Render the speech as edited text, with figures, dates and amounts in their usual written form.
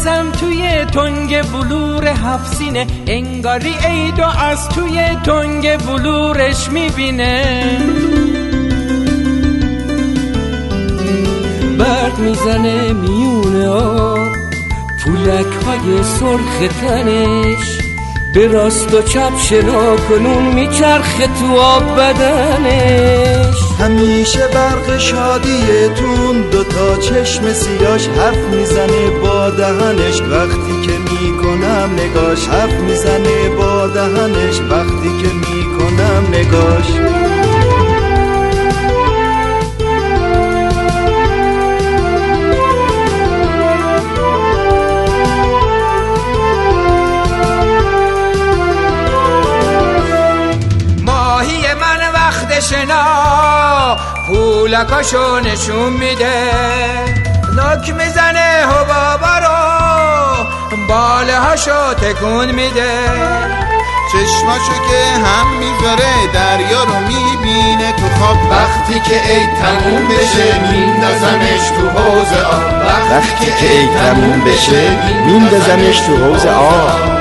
میرسم توی تنگ بلور هفسینه، انگاری عیدو از توی تنگ بلورش میبینه. برق میزنه میونه آب، پولک های سرخ تنش، به راست و چپ شنا کنون میچرخه تو آب بدنش. همیشه برق شادیتون دوتا چشم سیاش حرف میزنه با دهنش وقتی که میکنم نگاش، حرف میزنه با دهنش وقتی که میکنم نگاش. شنا پولکاشو نشون میده، نوک میزنه حبابا رو باله هاشو تکون میده. چشماشو که هم میذاره دریا رو میبینه تو خواب، وقتی که عید تموم بشه میندازمش تو حوض آب، وقتی که عید تموم بشه میندازمش تو حوض آب.